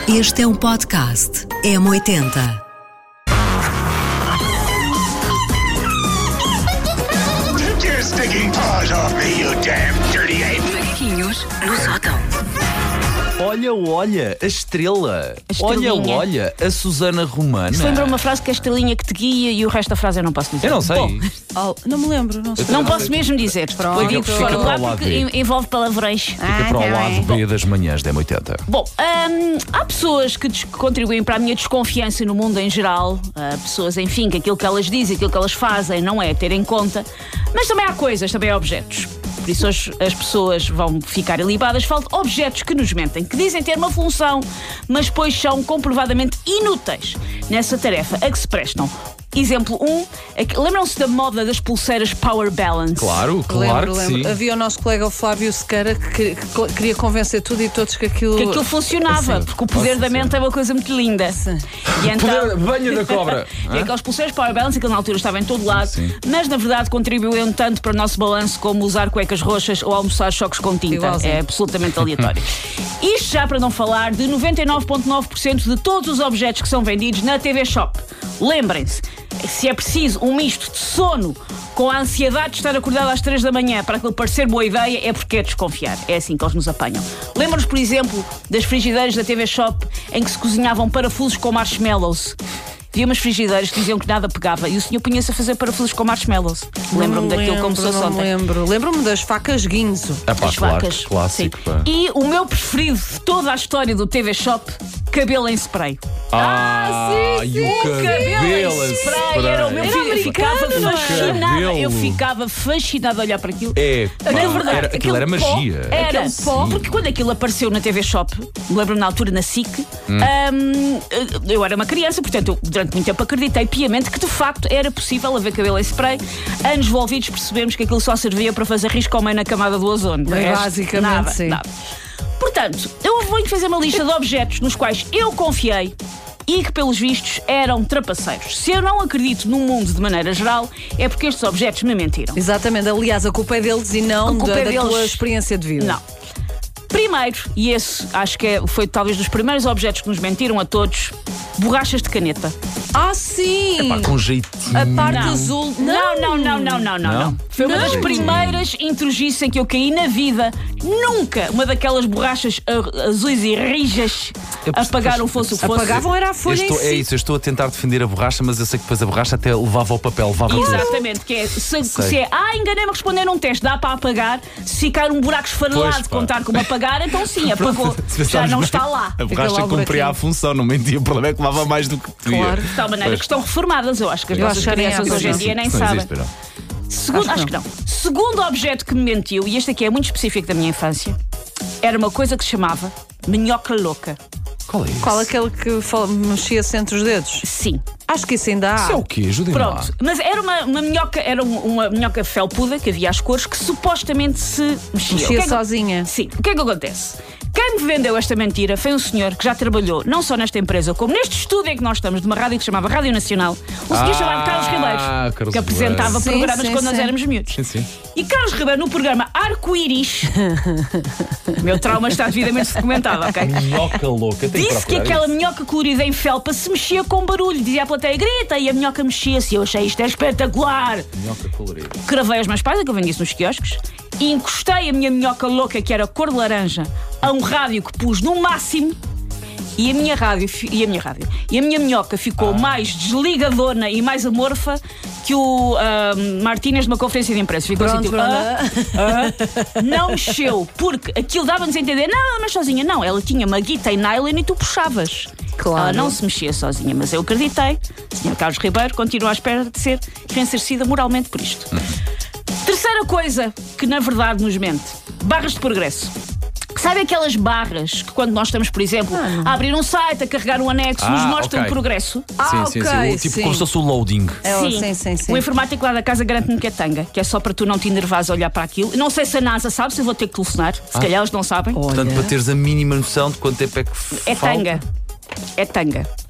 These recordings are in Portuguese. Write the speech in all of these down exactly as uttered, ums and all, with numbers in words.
Este é um podcast M oitenta. Take your stinking paws off me, you damn dirty ape! Macaquinhos no sótão. Olha, olha, a estrela. A Olha, estrelinha. olha, a Susana Romana. Isso lembra uma frase que é a estrelinha que te guia e o resto da frase eu não posso dizer. Eu não sei. Bom, Oh, não me lembro, não sei. não posso mesmo dizer. Pronto. Eu digo Fica- fora fica do para ar o lado porque B. en- envolve palavrões. Fica para o lado B das manhãs da M oitenta. Bom, hum, há pessoas que des- contribuem para a minha desconfiança no mundo em geral. Há pessoas, enfim, que aquilo que elas dizem, aquilo que elas fazem não é ter em conta. Mas também há coisas, também há objetos. Por isso hoje as pessoas vão ficar ilibadas. Faltam objetos que nos mentem, que dizem ter uma função, mas depois são comprovadamente inúteis nessa tarefa a que se prestam. Exemplo um, é que- lembram-se da moda das pulseiras Power Balance? Claro, claro lembro, que lembro. sim. Havia o nosso colega o Flávio Sequeira que, que- que queria convencer tudo e todos que aquilo. Que aquilo funcionava, Sim. porque o poder Nossa da mente é uma coisa muito linda. Sim. E então, Poder- banho da cobra. e aquelas pulseiras Power Balance, aquilo na altura estava em todo lado, Sim. mas na verdade contribuíam tanto para o nosso balanço como usar cuecas roxas ou almoçar choques com tinta. Igualzinho. É absolutamente aleatório. Isto já para não falar de noventa e nove vírgula nove por cento de todos os objetos que são vendidos na T V Shop. Lembrem-se, se é preciso um misto de sono com a ansiedade de estar acordado às três da manhã para aquilo parecer boa ideia, é porque é desconfiar. É assim que eles nos apanham. Lembram-nos, por exemplo, das frigideiras da T V Shop em que se cozinhavam parafusos com marshmallows? Havia umas frigideiras que diziam que nada pegava e o senhor punha-se a fazer parafusos com marshmallows. Lembro-me daquilo como se fosse Não me ontem. lembro. Lembro-me das facas guinzo. Ah, pá, As claro, vacas. clássico. Sim. Pá. E o meu preferido de toda a história do T V Shop, cabelo em spray. Ah, sim, e sim, o cabelo em a spray era o meu Era preferido. Eu ficava americano, não é? fascinada. Cabelo. Eu ficava fascinada a olhar para aquilo. É, pá, Na verdade, era- aquilo era pó magia. Era Aquele pó, sim. porque quando aquilo apareceu na T V Shop, lembro-me na altura na S I C, hum, eu era uma criança, portanto, eu durante muito tempo acreditei piamente que de facto era possível haver cabelo em spray. Anos envolvidos percebemos que aquilo só servia para fazer risco ao meio na camada do ozono. De Bem, resto, basicamente, nada, sim. nada. Portanto, eu vou fazer uma lista de objetos nos quais eu confiei e que, pelos vistos, eram trapaceiros. Se eu não acredito num mundo de maneira geral, é porque estes objetos me mentiram. Exatamente. Aliás, a culpa é deles e não A culpa da, é da deles. tua experiência de vida. Não. Primeiro, e esse acho que é- foi talvez dos primeiros objetos que nos mentiram a todos, borrachas de caneta. Ah, sim! Pá, com jeitinho. A parte Não. azul. Não, não, não, não, não, não, Não? não. Foi uma das Não. primeiras intrugices em que eu caí na vida. Nunca uma daquelas borrachas a- azuis e rijas Eu perce- apagaram fosse o que fosse. Apagavam era a Eu folha estou- em si. é isso, eu estou a tentar defender a borracha, mas eu sei que depois a borracha até levava ao papel, levava tudo. Exatamente, que é se, Sei. se é ah, enganei-me a responder num teste, dá para apagar. Se ficar um buraco esfarelado Pois, de pá. contar como apagar, então sim, apagou. Já não está lá. A Fica borracha lá o cumpria buraquinho. a função, não mentia. O problema é que levava mais do que devia. Claro. De tal maneira Pois. que estão reformadas, eu acho que as Eu nossas acho que nem há crianças hoje em coisa dia assim. nem Isso não sabem. existe, não. Segundo, Acho acho, que que não. Segundo objeto que me mentiu, e este aqui é muito específico da minha infância, era uma coisa que se chamava minhoca louca. Qual é isso? Qual aquele que fal- mexia-se entre os dedos? Sim. Acho que isso ainda há. Isso é o quê? Ajudem-me lá. Pronto, mas era uma, uma minhoca, era um- uma minhoca felpuda que havia às cores que supostamente se mexia. Mexia O que é que- sozinha. Sim. O que é que acontece? Quem me vendeu esta mentira foi um senhor que já trabalhou não só nesta empresa, como neste estúdio em que nós estamos, de uma rádio que se chamava Rádio Nacional, um senhor Ah, chamado Carlos Ribeiros, Carlos que apresentava Ribeiros. Sim, programas sim, quando nós sim. éramos miúdos. Sim, sim. E Carlos Ribeiro, no programa Arco-Íris, o meu trauma está devidamente documentado, ok? Minhoca louca. Tem Disse que procurar aquela isso. minhoca colorida em felpa se mexia com barulho. Dizia à plateia, grita, e a minhoca mexia-se. Eu achei isto é espetacular. Minhoca colorida. Cravei aos meus pais, é que eu vendi isso nos quiosques, e encostei a minha minhoca louca, que era cor de laranja, a um rádio que pus no máximo. E a minha rádio, fi- e a minha rádio, e a minha minhoca ficou mais desligadona e mais amorfa que o ah, Martínez de uma conferência de imprensa. Ficou Pronto, assim, tipo, pronto. ah, ah. Não mexeu, porque aquilo dava-nos a entender, não, mas sozinha, não. Ela tinha uma guita em nylon e tu puxavas. Claro. Ela não se mexia sozinha, mas eu acreditei. O senhor Carlos Ribeiro continua à espera de ser ressarcida moralmente por isto. Terceira coisa que na verdade nos mente: barras de progresso. Sabe aquelas barras que quando nós estamos, por exemplo, a abrir um site, a carregar um anexo, nos Ah, mostram ok. o progresso? Ah, sim, sim, ok, sim. O, tipo sim. como se fosse o loading. É, o- sim, sim, sim. O informático lá da casa garante-me que é tanga, que é só para tu não te enervares a olhar para aquilo. Não sei se a NASA sabe, se eu vou ter que telefonar. Se Ah. calhar eles não sabem. Portanto, para teres a mínima noção de quanto tempo é que É falta. tanga. É tanga.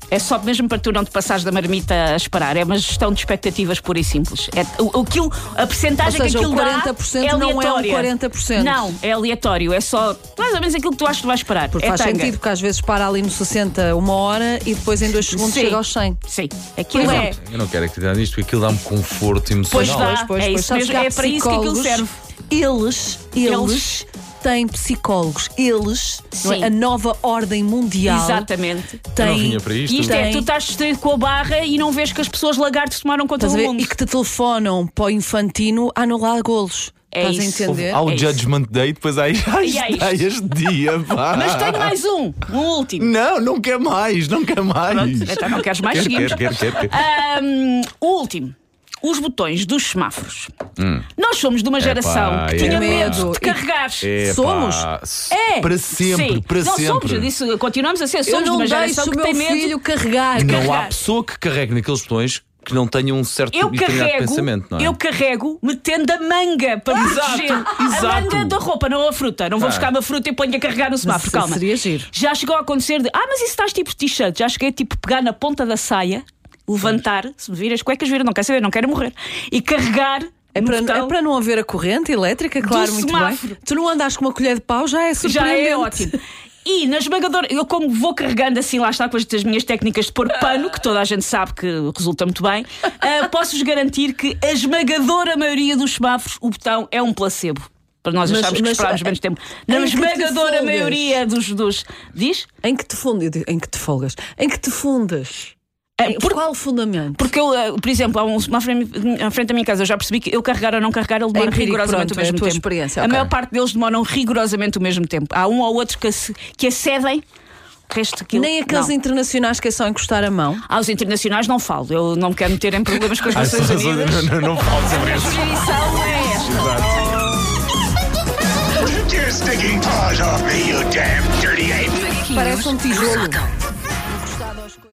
É só mesmo para tu não te passares da marmita a esperar. É uma gestão de expectativas pura e simples. É, o, aquilo, a percentagem Ou seja, que aquilo o quarenta por cento dá é não é um aleatória. quarenta por cento. Não, é aleatório. É só mais ou menos aquilo que tu achas que tu vais esperar. Porque é faz tanga. sentido, porque às vezes para ali no sessenta uma hora e depois em dois segundos Sim. chega aos cem. Sim, aquilo é. Eu não quero acreditar nisto, porque aquilo dá-me conforto Pois emocional. dá, Pois, é pois, isso sabes mesmo, que há é para isso que aquilo psicólogos, serve. Eles, eles, Eles. têm psicólogos. Eles, não é? Sim. A nova ordem mundial. Exatamente. Eu Tem, não vinha para isto. E isto é, Tem. tu estás distraído com a barra e não vês que as pessoas lagartos tomaram conta Estás a do ver? mundo. E que te telefonam para o infantino a anular golos. É Estás a isso. entender? Há o É isso. Judgment Day, depois há as E há isto. ideias de dia. Pá. Mas tenho mais um, um último. Não, não quer mais, não quer mais. Pronto, então não queres mais, Quer, seguimos. quer, quer, quer, quer. Ahm, o último. Os botões dos semáforos. Nós somos de uma geração Epá, que é. tinha Medo. medo de carregar. Epá, Somos? É. Para sempre, Sim. para não sempre. somos, eu disse, continuamos a ser. Eu Somos de não uma deixo geração o que meu tem medo. filho carregar. Não há carregar. pessoa que carregue naqueles botões que não tenha um certo Eu e determinado carrego, pensamento, não é? eu carrego metendo a manga para Exato, proteger. A exato. manga da roupa, não a fruta. Não vou Ah. buscar uma fruta e ponho a carregar no semáforo. Calma. Seria giro. Já chegou a acontecer de. Ah, mas isso estás tipo t-shirt. Já cheguei tipo pegar na ponta da saia, levantar, se me vir as cuecas, vir, não quero saber, não quero morrer. E carregar. É no para, botão. é para não haver a corrente elétrica, claro, muito semáforo. bem. Tu não andas com uma colher de pau, já é Já surpreendente. é ótimo. E na esmagadora, eu como vou carregando assim, lá está com as das minhas técnicas de pôr pano, que toda a gente sabe que resulta muito bem, ah, posso-vos garantir que a esmagadora maioria dos semáforos, o botão é um placebo. Para nós Mas- acharmos que mas, esperámos eh, menos tempo. Na em que te esmagadora folgas? maioria dos, dos. Diz? Em que te fundas? Em que te folgas? Em que te fundas? É, Em por- qual fundamento? Porque eu, ah, por exemplo, há um semáforo à frente da minha casa, eu já percebi que eu carregar ou não carregar, ele demora empírico, rigorosamente pronto, o mesmo é a tua tempo. experiência, A ok. maior parte deles demoram rigorosamente o mesmo tempo. Há um ou outro que, se- que acedem, o resto aquilo. Nem aqueles não. internacionais que é só encostar a mão. Aos internacionais não falo, eu não me quero meter em problemas com as Ai, Nações só- só- Unidas. não, não, não falo sobre A isso. sugestão é esta. Take your stinking paws off me, you damn dirty ape! Macaquinhos Parece um no tijolo. sótão.